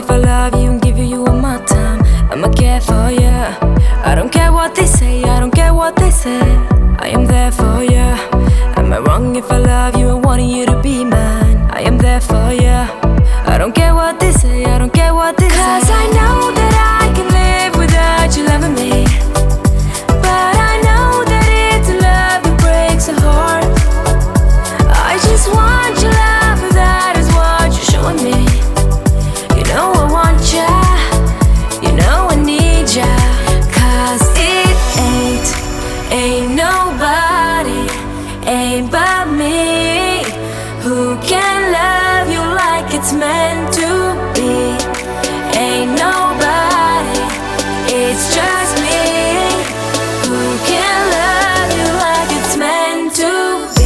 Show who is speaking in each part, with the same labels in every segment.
Speaker 1: if I love you and give you all my time. I'ma care for you. I don't care what they say, I don't care what they say. I am there for you. Am I wrong if I love you and wanting you to be mine? I am there for you. I don't care what they say, I don't care what they say. 'Cause I know that I can live without you loving me. But I know that it's a love that breaks a heart. I just want your love, that is what you're showing me. You know I want ya, you know I need ya. 'Cause it ain't nobody, ain't but me, who can love you like it's meant to be. Ain't nobody, it's just me, who can love you like it's meant to be.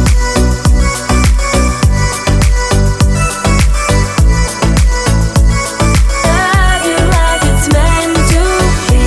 Speaker 1: Love you like it's meant to be.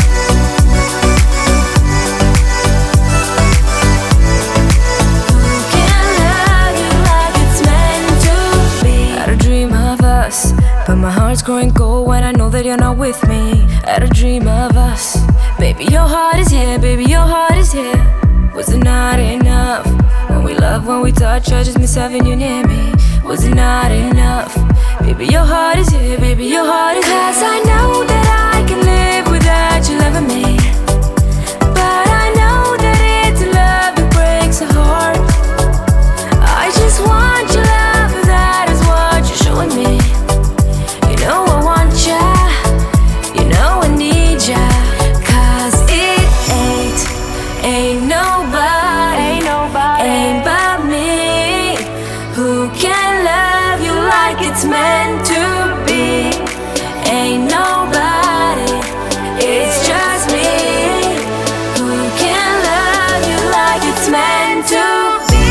Speaker 1: Who can love you like it's meant to be. Had a dream of us, but my heart's growing cold when I know that you're not with me. Had a dream of us. Baby, your heart is here, baby, your heart is here. Was it not enough? When we love, when we touch, I just miss having you near me. Was it not enough? Baby, your heart is here, baby, your heart is here. 'Cause I know that I can live without you loving me. But I know that it's a love that breaks a heart. I just want your love, that is what you're showing me. You know I want ya, you know I need ya. 'Cause it ain't nobody, ain't but me, who can love you like it's meant to be. Ain't nobody, it's just me, who can love you like it's meant to be.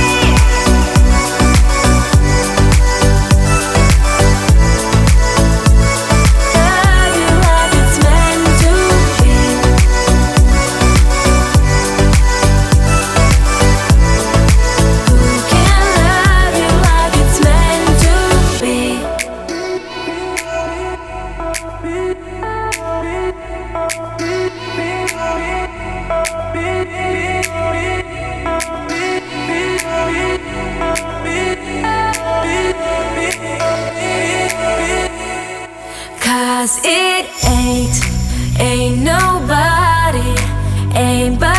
Speaker 1: Love you like it's meant to be. Who can love you like it's meant to be. 'Cause it ain't nobody, ain't but